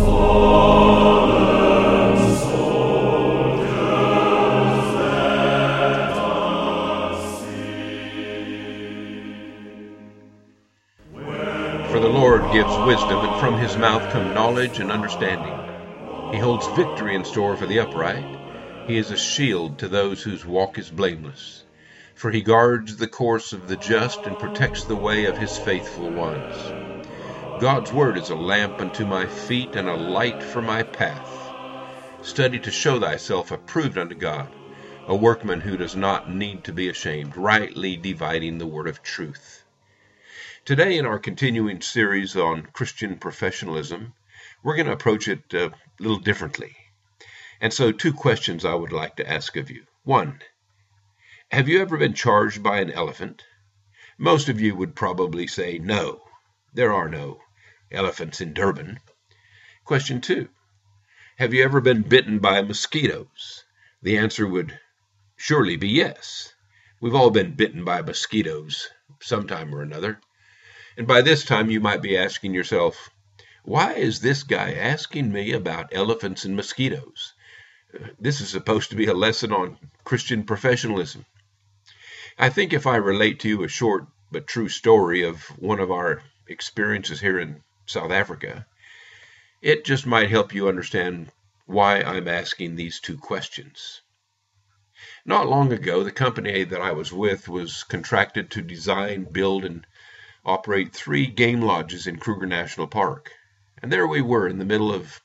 For the Lord gives wisdom, and from his mouth come knowledge and understanding. He holds victory in store for the upright. He is a shield to those whose walk is blameless. For he guards the course of the just and protects the way of his faithful ones. God's word is a lamp unto my feet and a light for my path. Study to show thyself approved unto God, a workman who does not need to be ashamed, rightly dividing the word of truth. Today, in our continuing series on Christian professionalism, we're going to approach it a little differently. And so 2 questions I would like to ask of you. 1, have you ever been charged by an elephant? Most of you would probably say no. There are no elephants in Durban. Question 2, have you ever been bitten by mosquitoes? The answer would surely be yes. We've all been bitten by mosquitoes sometime or another. And by this time you might be asking yourself, why is this guy asking me about elephants and mosquitoes? This is supposed to be a lesson on Christian professionalism. I think if I relate to you a short but true story of one of our experiences here in South Africa, it just might help you understand why I'm asking these 2 questions. Not long ago, the company that I was with was contracted to design, build, and operate 3 game lodges in Kruger National Park. And there we were in the middle of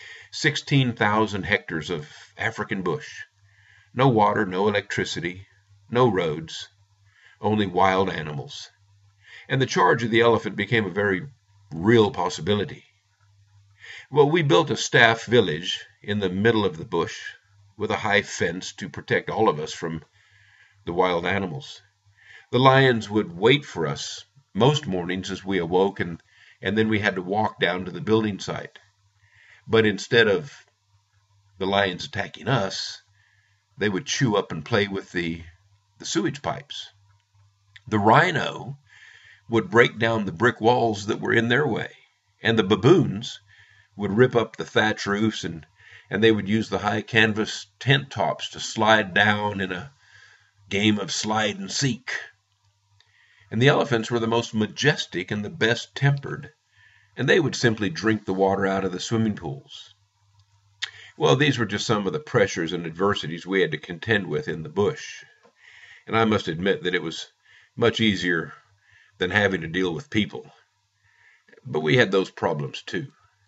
16,000 hectares of African bush. No water, no electricity, no roads, only wild animals. And the charge of the elephant became a very real possibility. Well, we built a staff village in the middle of the bush with a high fence to protect all of us from the wild animals. The lions would wait for us most mornings as we awoke, and then we had to walk down to the building site. But instead of the lions attacking us, they would chew up and play with the sewage pipes. The rhino would break down the brick walls that were in their way, and the baboons would rip up the thatch roofs, and they would use the high canvas tent tops to slide down in a game of slide and seek. And the elephants were the most majestic and the best tempered, and they would simply drink the water out of the swimming pools. Well, these were just some of the pressures and adversities we had to contend with in the bush. And I must admit that it was much easier than having to deal with people. But we had those problems too.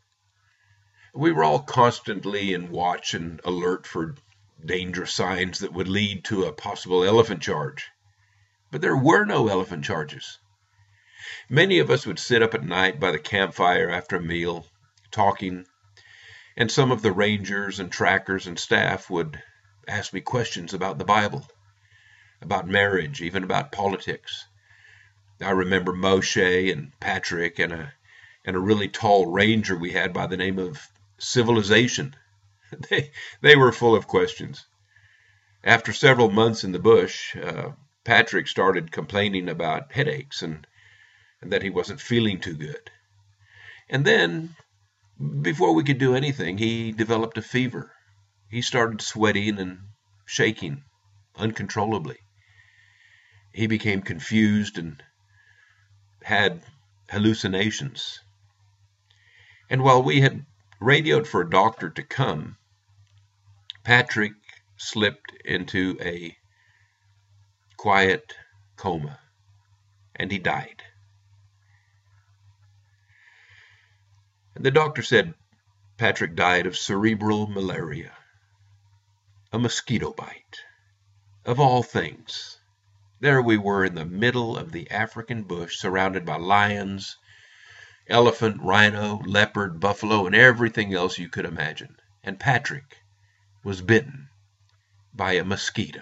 We were all constantly in watch and alert for danger signs that would lead to a possible elephant charge. But there were no elephant charges. Many of us would sit up at night by the campfire after a meal, talking, and some of the rangers and trackers and staff would ask me questions about the Bible, about marriage, even about politics. I remember Moshe and Patrick and a really tall ranger we had by the name of Civilization. They were full of questions. After several months in the bush, Patrick started complaining about headaches and that he wasn't feeling too good. And then, before we could do anything, he developed a fever. He started sweating and shaking uncontrollably. He became confused and had hallucinations. And while we had radioed for a doctor to come, Patrick slipped into a quiet coma, and he died. And the doctor said Patrick died of cerebral malaria, a mosquito bite. Of all things, there we were in the middle of the African bush, surrounded by lions, elephant, rhino, leopard, buffalo, and everything else you could imagine. And Patrick was bitten by a mosquito.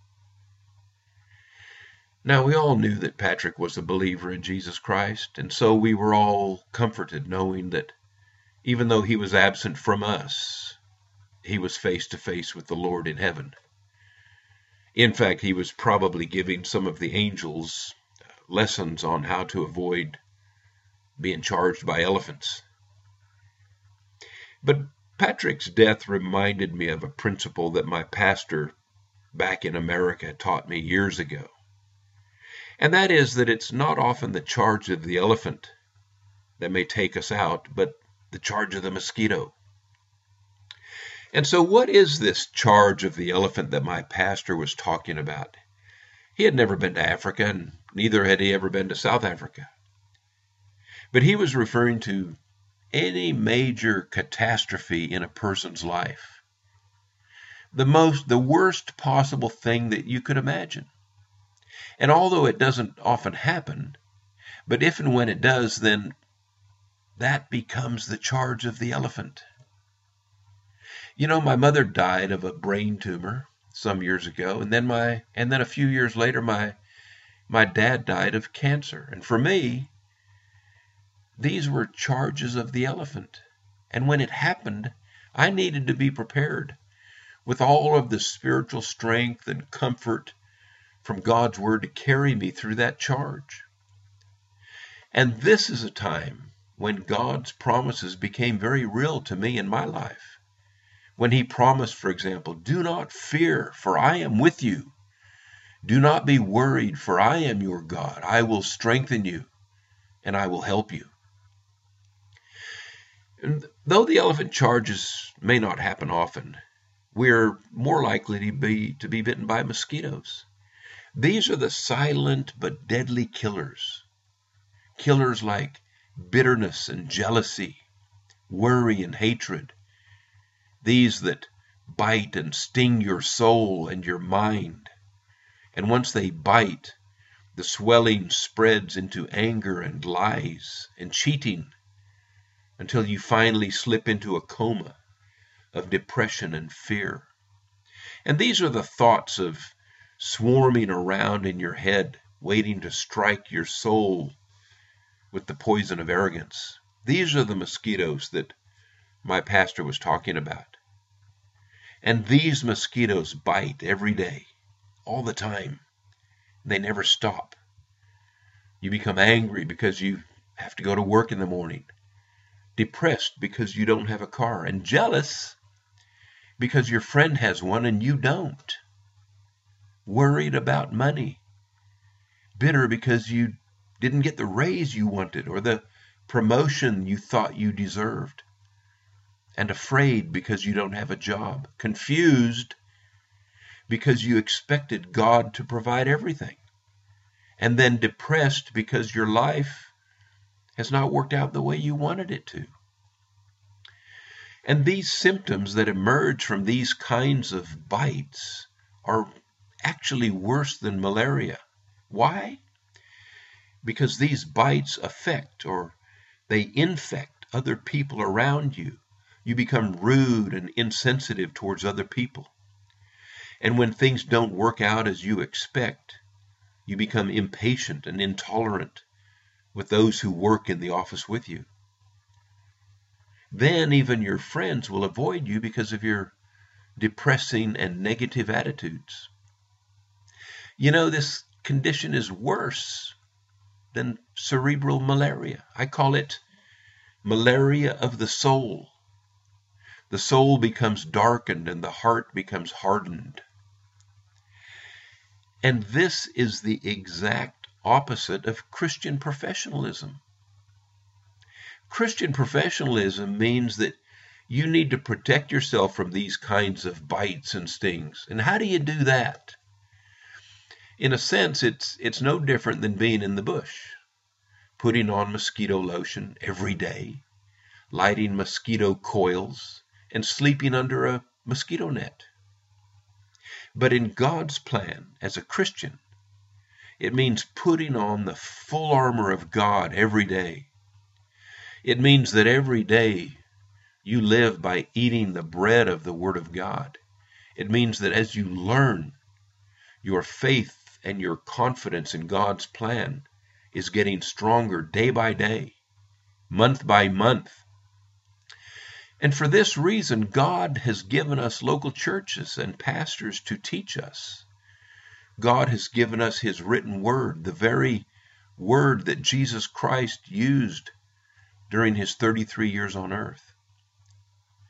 Now, we all knew that Patrick was a believer in Jesus Christ, and so we were all comforted knowing that even though he was absent from us, he was face to face with the Lord in heaven. In fact, he was probably giving some of the angels lessons on how to avoid being charged by elephants. But Patrick's death reminded me of a principle that my pastor back in America taught me years ago. And that is that it's not often the charge of the elephant that may take us out, but the charge of the mosquito. And so what is this charge of the elephant that my pastor was talking about? He had never been to Africa, and neither had he ever been to South Africa. But he was referring to any major catastrophe in a person's life. The worst possible thing that you could imagine. And although it doesn't often happen, but if and when it does, then that becomes the charge of the elephant. You know, my mother died of a brain tumor some years ago, and then a few years later my dad died of cancer. And for me, these were charges of the elephant. And when it happened, I needed to be prepared with all of the spiritual strength and comfort from God's word to carry me through that charge. And this is a time when God's promises became very real to me in my life. When he promised, for example, do not fear, for I am with you. Do not be worried, for I am your God. I will strengthen you, and I will help you. And though the elephant charges may not happen often, we're more likely to be bitten by mosquitoes. These are the silent but deadly killers. Killers like bitterness and jealousy, worry and hatred. These that bite and sting your soul and your mind. And once they bite, the swelling spreads into anger and lies and cheating until you finally slip into a coma of depression and fear. And these are the thoughts of swarming around in your head, waiting to strike your soul with the poison of arrogance. These are the mosquitoes that my pastor was talking about. And these mosquitoes bite every day, all the time. They never stop. You become angry because you have to go to work in the morning, depressed because you don't have a car, and jealous because your friend has one and you don't. Worried about money, bitter because you didn't get the raise you wanted or the promotion you thought you deserved, and afraid because you don't have a job, confused because you expected God to provide everything, and then depressed because your life has not worked out the way you wanted it to. And these symptoms that emerge from these kinds of bites are actually worse than malaria. Why? Because these bites affect or they infect other people around you. You become rude and insensitive towards other people. And when things don't work out as you expect, you become impatient and intolerant with those who work in the office with you. Then even your friends will avoid you because of your depressing and negative attitudes. You know, this condition is worse than cerebral malaria. I call it malaria of the soul. The soul becomes darkened and the heart becomes hardened. And this is the exact opposite of Christian professionalism. Christian professionalism means that you need to protect yourself from these kinds of bites and stings. And how do you do that? In a sense, it's no different than being in the bush, putting on mosquito lotion every day, lighting mosquito coils, and sleeping under a mosquito net. But in God's plan, as a Christian, it means putting on the full armor of God every day. It means that every day you live by eating the bread of the Word of God. It means that as you learn, your faith and your confidence in God's plan is getting stronger day by day, month by month. And for this reason, God has given us local churches and pastors to teach us. God has given us His written word, the very word that Jesus Christ used during His 33 years on earth.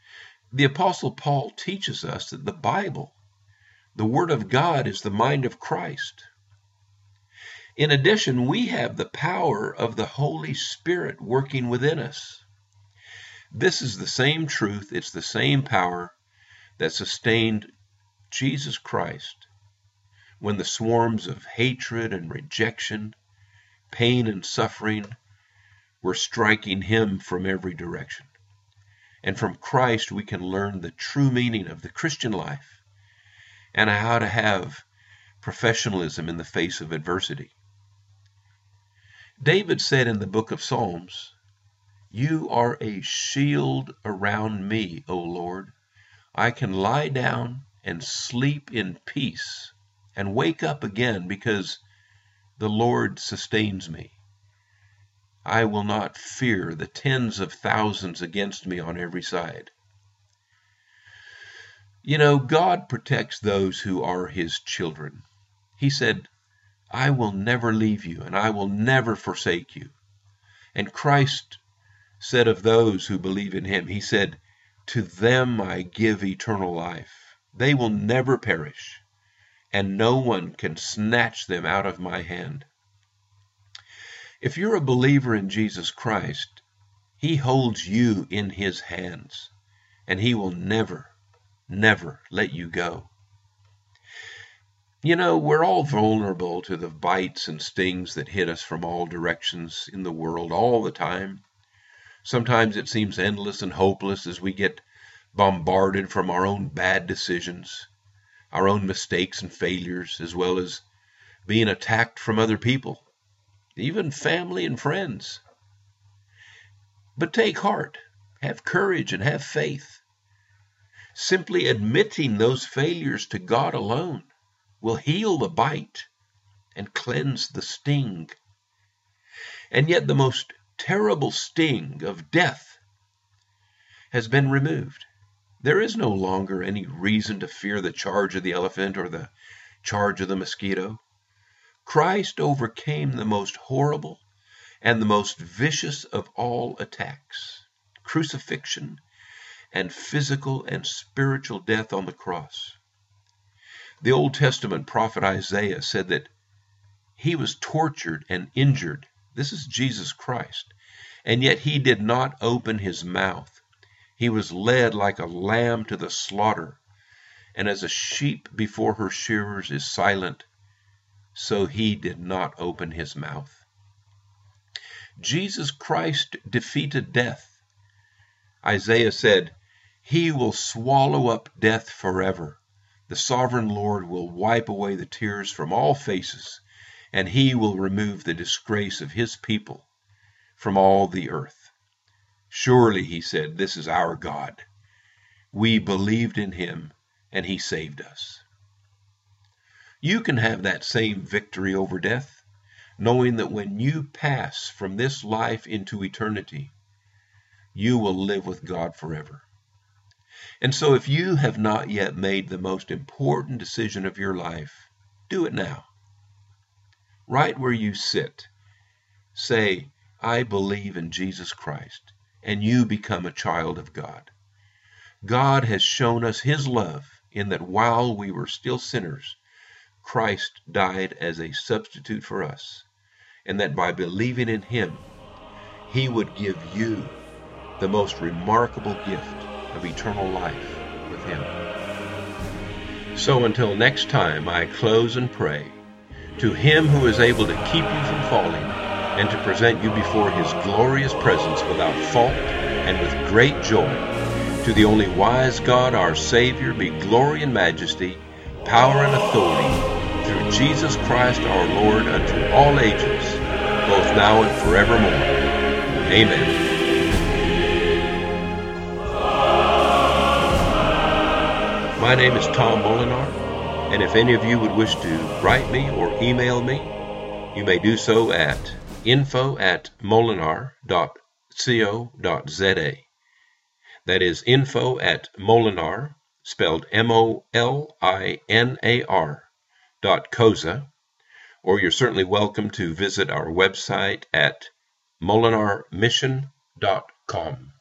The Apostle Paul teaches us that the Bible, the Word of God, is the mind of Christ. In addition, we have the power of the Holy Spirit working within us. This is the same truth, it's the same power that sustained Jesus Christ when the swarms of hatred and rejection, pain and suffering were striking him from every direction. And from Christ we can learn the true meaning of the Christian life and how to have professionalism in the face of adversity. David said in the book of Psalms, "You are a shield around me, O Lord. I can lie down and sleep in peace and wake up again because the Lord sustains me. I will not fear the tens of thousands against me on every side." You know, God protects those who are his children. He said, "I will never leave you, and I will never forsake you." And Christ said of those who believe in him, he said, "To them I give eternal life. They will never perish, and no one can snatch them out of my hand." If you're a believer in Jesus Christ, he holds you in his hands, and he will never, never let you go. You know, we're all vulnerable to the bites and stings that hit us from all directions in the world all the time. Sometimes it seems endless and hopeless as we get bombarded from our own bad decisions, our own mistakes and failures, as well as being attacked from other people, even family and friends. But take heart, have courage, and have faith. Simply admitting those failures to God alone will heal the bite and cleanse the sting. And yet the most terrible sting of death has been removed. There is no longer any reason to fear the charge of the elephant or the charge of the mosquito. Christ overcame the most horrible and the most vicious of all attacks, crucifixion and physical and spiritual death on the cross. The Old Testament prophet Isaiah said that he was tortured and injured. This is Jesus Christ. And yet he did not open his mouth. He was led like a lamb to the slaughter. And as a sheep before her shearers is silent, so he did not open his mouth. Jesus Christ defeated death. Isaiah said, "He will swallow up death forever. The sovereign Lord will wipe away the tears from all faces, and he will remove the disgrace of his people from all the earth." Surely, he said, this is our God. We believed in him, and he saved us. You can have that same victory over death, knowing that when you pass from this life into eternity, you will live with God forever. And so if you have not yet made the most important decision of your life, do it now. Right where you sit, say, "I believe in Jesus Christ," and you become a child of God. God has shown us his love in that while we were still sinners, Christ died as a substitute for us, and that by believing in him, he would give you the most remarkable gift of eternal life with him. So until next time, I close and pray to him who is able to keep you from falling and to present you before his glorious presence without fault and with great joy. To the only wise God, our Savior, be glory and majesty, power and authority through Jesus Christ our Lord unto all ages, both now and forevermore. Amen. My name is Tom Molinar, and if any of you would wish to write me or email me, you may do so at info@molinar.co.za. That is info@molinar, spelled MOLINAR.coza, or you're certainly welcome to visit our website at molinarmission.com.